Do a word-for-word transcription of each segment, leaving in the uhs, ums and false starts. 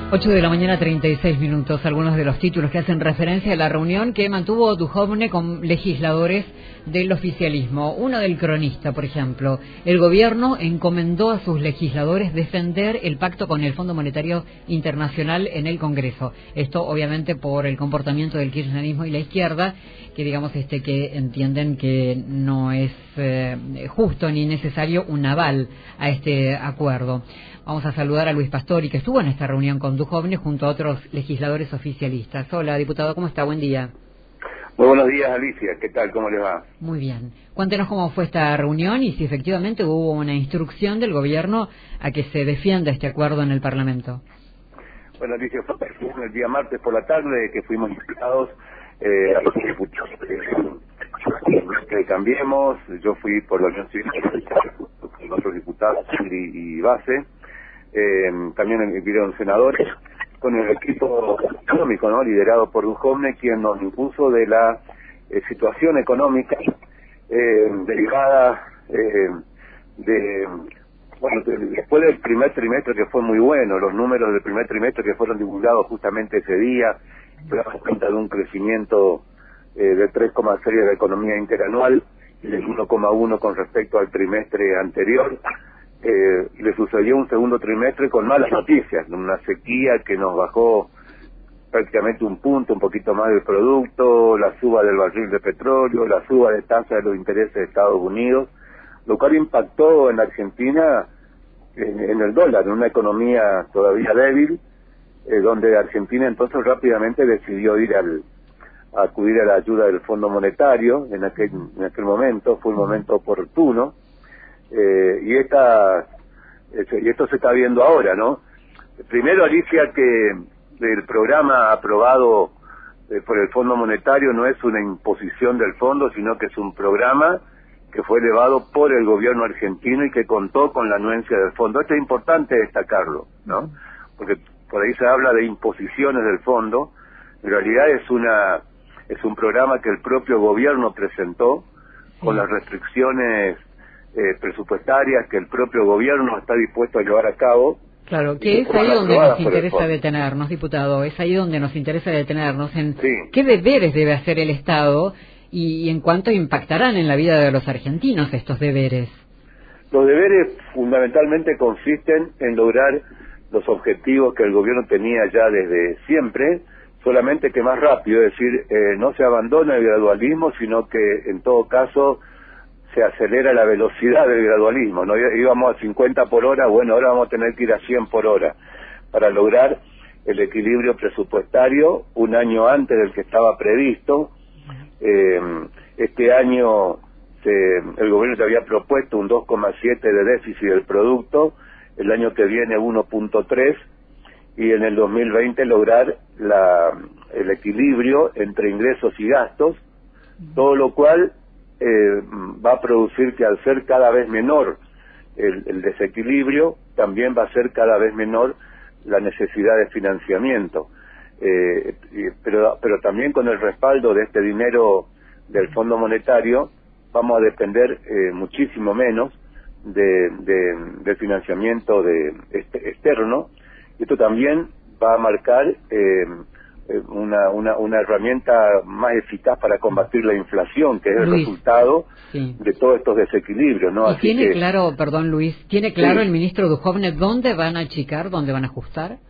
ocho de la mañana, treinta y seis minutos. Algunos de los títulos que hacen referencia a la reunión que mantuvo Duhovne con legisladores del oficialismo. Uno del Cronista, por ejemplo. El gobierno encomendó a sus legisladores defender el pacto con el Fondo Monetario Internacional en el Congreso. Esto, obviamente, por el comportamiento del kirchnerismo y la izquierda, que digamos este que entienden que no es eh, justo ni necesario un aval a este acuerdo. Vamos a saludar a Luis Pastori, que estuvo en esta reunión con Duhovne junto a otros legisladores oficialistas. Hola, diputado, ¿cómo está? Buen día. Muy buenos días, Alicia. ¿Qué tal? ¿Cómo les va? Muy bien. Cuéntenos cómo fue esta reunión y si efectivamente hubo una instrucción del gobierno a que se defienda este acuerdo en el Parlamento. Bueno, Alicia, fue el día martes por la tarde que fuimos invitados eh, a los diputados que Cambiemos. Yo fui por la Unión Civil con otros diputados, y, y Base. Eh, también vinieron senadores con el equipo económico, ¿no?, liderado por Duhovne, quien nos impuso de la eh, situación económica eh, derivada eh, de, bueno, de, después del primer trimestre, que fue muy bueno, los números del primer trimestre que fueron divulgados justamente ese día, damos cuenta de un crecimiento eh, de tres coma seis de la economía interanual y del uno coma uno con respecto al trimestre anterior. Eh, le sucedió un segundo trimestre con malas noticias, una sequía que nos bajó prácticamente un punto, un poquito más del producto, la suba del barril de petróleo, la suba de tasa de los intereses de Estados Unidos, lo cual impactó en Argentina en, en el dólar, en una economía todavía débil, eh, donde Argentina entonces rápidamente decidió ir al a acudir a la ayuda del Fondo Monetario. En aquel, en aquel momento fue un momento oportuno. Eh, y esta y esto se está viendo ahora, ¿no? Primero, Alicia, que el programa aprobado eh, por el Fondo Monetario no es una imposición del fondo, sino que es un programa que fue elevado por el gobierno argentino y que contó con la anuencia del fondo. Esto es importante destacarlo, ¿no? Porque por ahí se habla de imposiciones del fondo. En realidad es una es un programa que el propio gobierno presentó con las restricciones Eh, presupuestarias que el propio gobierno está dispuesto a llevar a cabo. Claro, que es ahí donde nos interesa detenernos, diputado, es ahí donde nos interesa detenernos en sí. ¿Qué deberes debe hacer el Estado y, y en cuánto impactarán en la vida de los argentinos estos deberes? Los deberes fundamentalmente consisten en lograr los objetivos que el gobierno tenía ya desde siempre, solamente que más rápido, es decir, eh, no se abandona el gradualismo, sino que en todo caso se acelera la velocidad del gradualismo, ¿no? Íbamos a cincuenta por hora, bueno, ahora vamos a tener que ir a cien por hora para lograr el equilibrio presupuestario un año antes del que estaba previsto. Eh, este año se, el gobierno te había propuesto un dos coma siete de déficit del producto, el año que viene uno punto tres, y en el dos mil veinte lograr la, el equilibrio entre ingresos y gastos, todo lo cual Eh, va a producir que al ser cada vez menor el, el desequilibrio, también va a ser cada vez menor la necesidad de financiamiento. Eh, y, pero, pero también con el respaldo de este dinero del Fondo Monetario vamos a depender eh, muchísimo menos de, de, del financiamiento de este, externo. Y esto también va a marcar eh, Una, una, una herramienta más eficaz para combatir la inflación, que es el Luis, resultado sí. de todos estos desequilibrios, ¿no? ¿Y Así tiene que, claro, perdón Luis, tiene claro sí. el ministro Duhovne dónde van a achicar, dónde van a ajustar?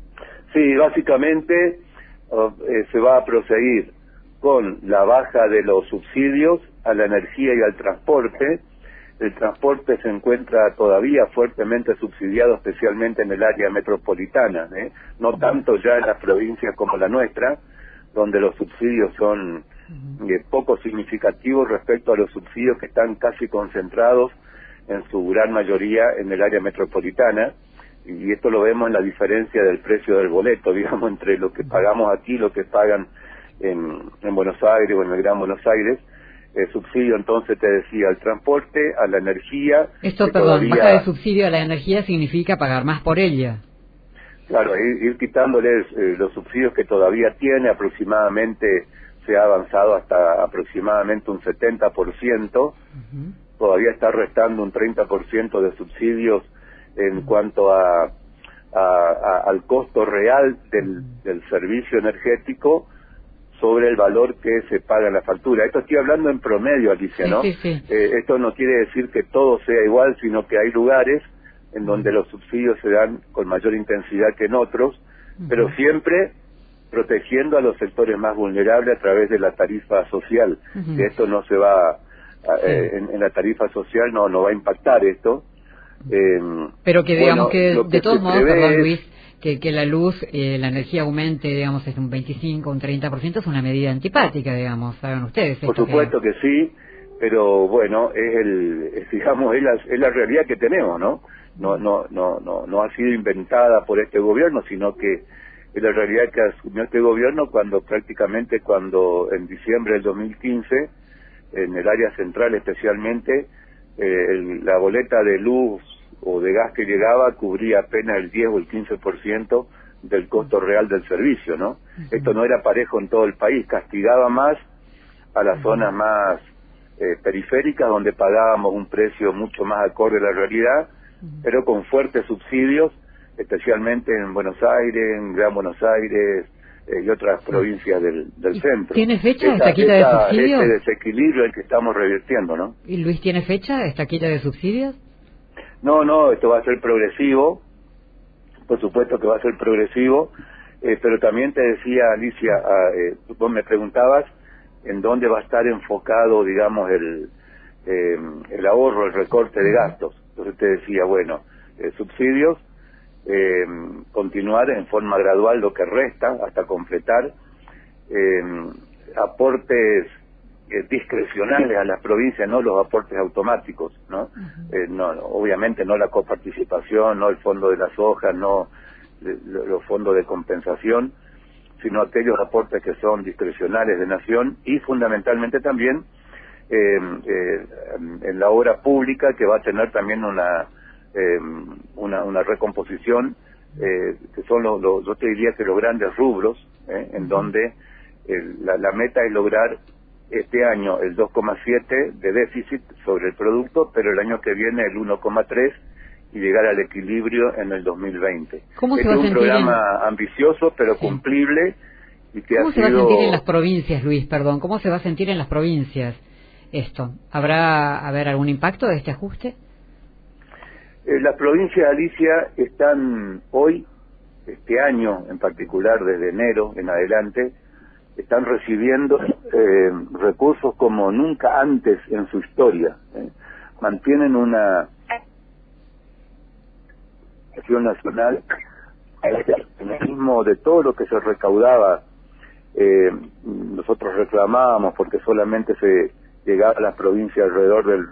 Sí, básicamente uh, eh, se va a proseguir con la baja de los subsidios a la energía y al transporte. El transporte se encuentra todavía fuertemente subsidiado, especialmente en el área metropolitana, ¿eh? No tanto ya en las provincias como la nuestra, donde los subsidios son eh, poco significativos respecto a los subsidios que están casi concentrados en su gran mayoría en el área metropolitana, y esto lo vemos en la diferencia del precio del boleto, digamos, entre lo que pagamos aquí y lo que pagan en, en Buenos Aires o en el Gran Buenos Aires. El subsidio, entonces, te decía, al transporte, a la energía. Esto, perdón, todavía... baja de subsidio a la energía significa pagar más por ella. Claro, ir, ir quitándoles eh, los subsidios que todavía tiene, aproximadamente, se ha avanzado hasta aproximadamente un setenta por ciento. Uh-huh. Todavía está restando un treinta por ciento de subsidios en uh-huh. cuanto a a, a, al costo real del, del servicio energético sobre el valor que se paga en la factura. Esto estoy hablando en promedio, Alicia, sí, ¿no? Sí, sí. Eh, esto no quiere decir que todo sea igual, sino que hay lugares en donde los subsidios se dan con mayor intensidad que en otros, uh-huh. pero siempre protegiendo a los sectores más vulnerables a través de la tarifa social. Uh-huh. Que esto no se va, a, eh, sí. en, en la tarifa social no, no va a impactar esto. Eh, pero que digamos bueno, que, de todos modos, perdón Luis, que, que la luz, eh, la energía aumente, digamos, es un veinticinco, un treinta por ciento, es una medida antipática, digamos, saben ustedes. Por supuesto que... que sí, pero bueno, es el, es, digamos, es la, es la realidad que tenemos, ¿no? No, no, no, no, no ha sido inventada por este gobierno, sino que es la realidad que asumió este gobierno cuando prácticamente, cuando en diciembre del dos mil quince, en el área central especialmente, eh, el, la boleta de luz o de gas que llegaba cubría apenas el diez o el quince por ciento del costo real del servicio, ¿no? Uh-huh. Esto no era parejo en todo el país, castigaba más a las uh-huh. zonas más eh, periféricas, donde pagábamos un precio mucho más acorde a la realidad, uh-huh. pero con fuertes subsidios, especialmente en Buenos Aires, en Gran Buenos Aires eh, y otras provincias del, del centro. ¿Tiene fecha esta, esta quita esta, de subsidios? Este desequilibrio el que estamos revirtiendo, ¿no? ¿Y Luis, tiene fecha esta quita de subsidios? No, no, esto va a ser progresivo, por supuesto que va a ser progresivo, eh, pero también te decía, Alicia, eh, vos me preguntabas en dónde va a estar enfocado, digamos, el, eh, el ahorro, el recorte de gastos. Entonces te decía, bueno, eh, subsidios, eh, continuar en forma gradual lo que resta hasta completar, eh, aportes eh, discrecionales a las provincias, no los aportes automáticos, ¿no? Uh-huh. Eh, no, obviamente no la coparticipación, no el fondo de las hojas, no eh, los fondos de compensación, sino aquellos aportes que son discrecionales de nación y fundamentalmente también eh, eh, en la obra pública, que va a tener también una eh, una, una recomposición, eh, que son los, los, yo te diría que los grandes rubros, eh, en uh-huh. donde el, la, la meta es lograr este año el dos coma siete de déficit sobre el producto, pero el año que viene el uno coma tres y llegar al equilibrio en el dos mil veinte. ¿Cómo este se va es a un programa en... ambicioso, pero sí. cumplible. Y que ¿Cómo ha se sido... va a sentir en las provincias, Luis? Perdón, ¿cómo se va a sentir en las provincias esto? ¿Habrá haber algún impacto de este ajuste? Eh, las provincias, Alicia, están hoy, este año en particular, desde enero en adelante, están recibiendo eh, recursos como nunca antes en su historia. ¿eh? Mantienen una acción nacional al mismo de todo lo que se recaudaba. Eh, nosotros reclamábamos porque solamente se llegaba a las provincias alrededor del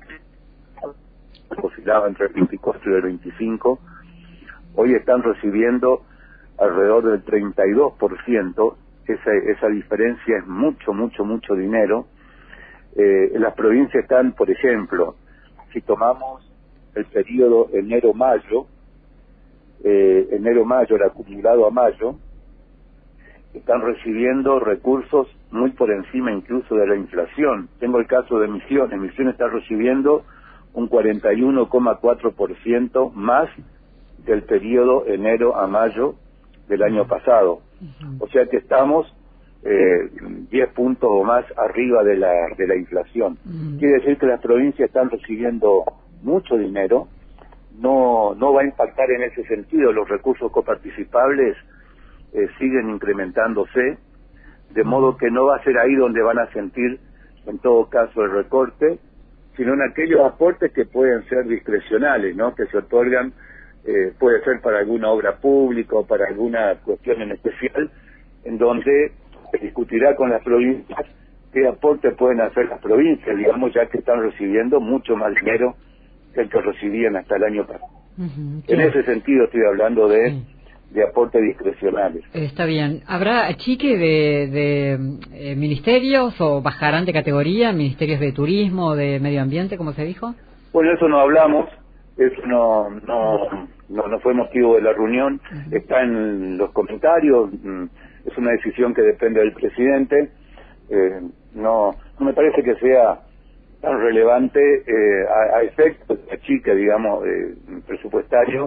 oscilaba entre el veinticuatro y el veinticinco. Hoy están recibiendo alrededor del treinta y dos por ciento. Esa, esa diferencia es mucho, mucho, mucho dinero. Eh, las provincias están, por ejemplo, si tomamos el periodo enero-mayo, eh, enero-mayo, el acumulado a mayo, están recibiendo recursos muy por encima incluso de la inflación. Tengo el caso de Misiones. Misiones está recibiendo un cuarenta y uno coma cuatro por ciento más del periodo enero a mayo del año pasado. O sea que estamos eh, diez puntos o más arriba de la de la inflación. Uh-huh. Quiere decir que las provincias están recibiendo mucho dinero. No no va a impactar en ese sentido. Los recursos coparticipables eh, siguen incrementándose, de modo que no va a ser ahí donde van a sentir en todo caso el recorte, sino en aquellos aportes que pueden ser discrecionales, ¿no? Que se otorgan, eh, puede ser para alguna obra pública o para alguna cuestión en especial, en donde se discutirá con las provincias qué aporte pueden hacer las provincias, digamos, ya que están recibiendo mucho más dinero que el que recibían hasta el año pasado. Uh-huh, en ese sentido estoy hablando de, sí. de aportes discrecionales. Está bien. ¿Habrá chique de, de eh, ministerios o bajarán de categoría, ministerios de turismo, de medio ambiente, como se dijo? Bueno, eso no hablamos, eso no no no, no fue motivo de la reunión, uh-huh. Está en los comentarios, es una decisión que depende del presidente, eh, no no me parece que sea tan relevante eh, a, a efectos de chique, digamos, eh, presupuestario,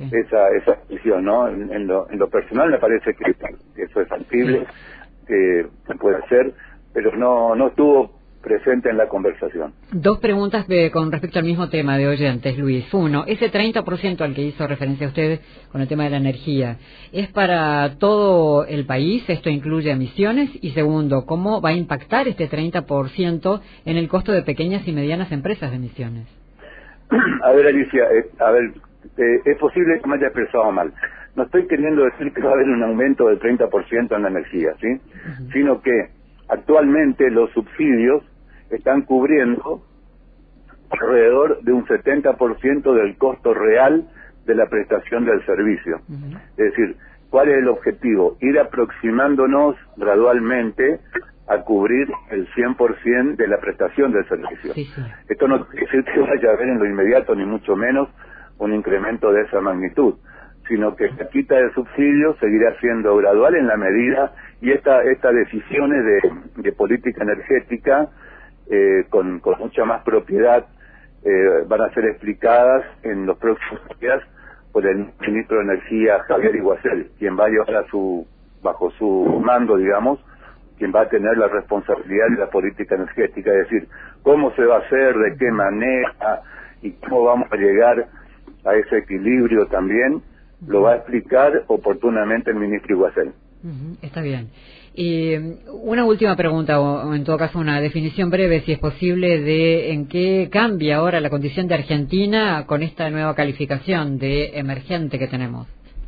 sí. esa esa decisión, ¿no? En, en, lo, en lo personal me parece que, que eso es factible, que se puede hacer, pero no no estuvo presente en la conversación. Dos preguntas de, con respecto al mismo tema de oyentes, Luis. Uno, ese treinta por ciento al que hizo referencia usted con el tema de la energía, ¿es para todo el país? ¿Esto incluye emisiones? Y segundo, ¿cómo va a impactar este treinta por ciento en el costo de pequeñas y medianas empresas de emisiones? A ver, Alicia, eh, a ver, eh, es posible que me haya expresado mal. No estoy queriendo decir que va a haber un aumento del treinta por ciento en la energía, ¿sí? Uh-huh. Sino que actualmente los subsidios están cubriendo alrededor de un setenta por ciento del costo real de la prestación del servicio. Uh-huh. Es decir, ¿cuál es el objetivo? Ir aproximándonos gradualmente a cubrir el cien por ciento de la prestación del servicio. Sí, sí. Esto no quiere decir que vaya a haber en lo inmediato, ni mucho menos, un incremento de esa magnitud, sino que la quita de subsidios seguirá siendo gradual en la medida, y esta, estas decisiones de, de política energética eh, con, con mucha más propiedad eh, van a ser explicadas en los próximos días por el ministro de Energía, Javier Iguacel, quien va a llevar a su, bajo su mando, digamos, quien va a tener la responsabilidad de la política energética, es decir, cómo se va a hacer, de qué manera y cómo vamos a llegar a ese equilibrio también, lo va a explicar oportunamente el ministro Iguacel. Uh-huh, está bien. Y una última pregunta, o en todo caso una definición breve, si es posible, de en qué cambia ahora la condición de Argentina con esta nueva calificación de emergente que tenemos.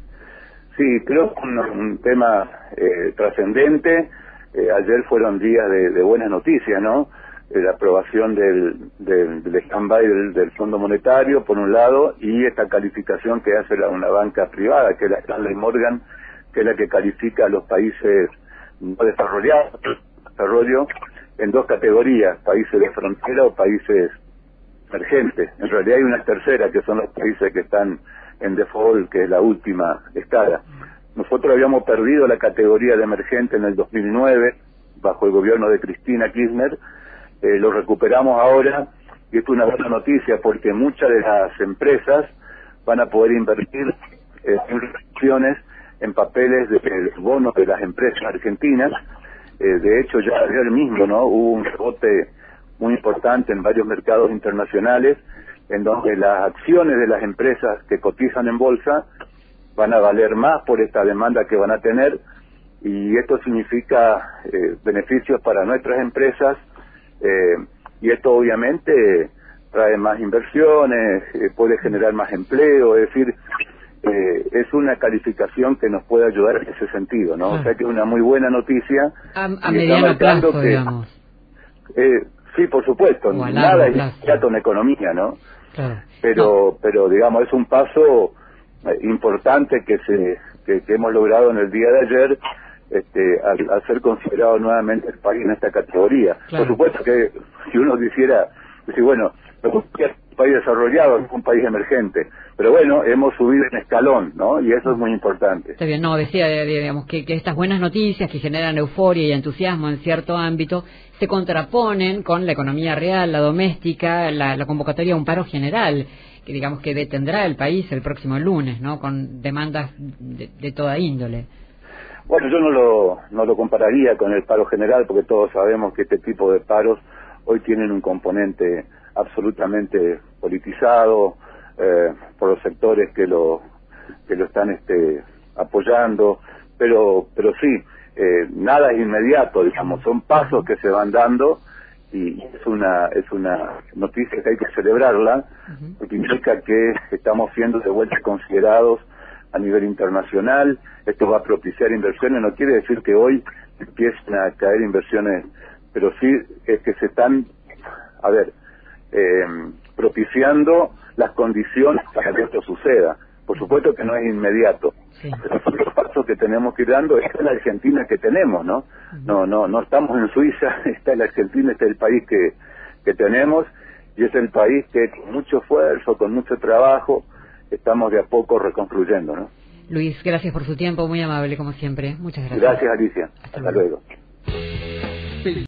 Sí, creo que un, un tema eh, trascendente. Eh, ayer fueron días de, de buenas noticias, ¿no? Eh, la aprobación del, del, del stand-by del, del Fondo Monetario, por un lado, y esta calificación que hace la, una banca privada, que es la Stanley Morgan, que es la que califica a los países no desarrollados, desarrollo, en dos categorías, países de frontera o países emergentes. En realidad hay una tercera, que son los países que están en default, que es la última escala. Nosotros habíamos perdido la categoría de emergente en el dos mil nueve, bajo el gobierno de Cristina Kirchner. Eh, lo recuperamos ahora, y esto es una buena noticia, porque muchas de las empresas van a poder invertir eh, en inversiones en papeles de, de bonos de las empresas argentinas. Eh, de hecho, ya ayer mismo, ¿no?, hubo un rebote muy importante en varios mercados internacionales, en donde las acciones de las empresas que cotizan en bolsa van a valer más por esta demanda que van a tener, y esto significa eh, beneficios para nuestras empresas, eh, y esto obviamente trae más inversiones, eh, puede generar más empleo, es decir, eh, es una calificación que nos puede ayudar en ese sentido, ¿no? Ah. O sea que es una muy buena noticia. A, a mediano plazo, que, digamos. Eh, sí, por supuesto, nada es inmediato en economía, ¿no? Claro. Pero, no. pero digamos, es un paso importante que se que, que hemos logrado en el día de ayer, este, al, al ser considerado nuevamente el país en esta categoría. Claro. Por supuesto que si uno quisiera decir, bueno, no es un país desarrollado, es un país emergente, pero bueno, hemos subido en escalón, ¿no? Y eso es muy importante. Está bien, no, decía, digamos, que, que estas buenas noticias que generan euforia y entusiasmo en cierto ámbito se contraponen con la economía real, la doméstica, la, la convocatoria a un paro general, que digamos que detendrá el país el próximo lunes, ¿no?, con demandas de, de toda índole. Bueno, yo no lo, no lo compararía con el paro general, porque todos sabemos que este tipo de paros hoy tienen un componente absolutamente politizado eh, por los sectores que lo que lo están este, apoyando, pero pero sí, eh, nada es inmediato, digamos, son pasos que se van dando, y es una es una noticia que hay que celebrarla, porque implica que estamos siendo de vuelta considerados a nivel internacional. Esto va a propiciar inversiones, no quiere decir que hoy empiecen a caer inversiones, pero sí es que se están, a ver, eh, propiciando las condiciones para que esto suceda. Por supuesto que no es inmediato, sí, pero son los pasos que tenemos que ir dando. Esta es la Argentina que tenemos, ¿no? Uh-huh. No, no, no estamos en Suiza, esta es la Argentina, este es el país que, que tenemos, y es el país que con mucho esfuerzo, con mucho trabajo, estamos de a poco reconstruyendo, ¿no? Luis, gracias por su tiempo, muy amable como siempre. Muchas gracias. Gracias, Alicia. Hasta, Hasta luego. luego.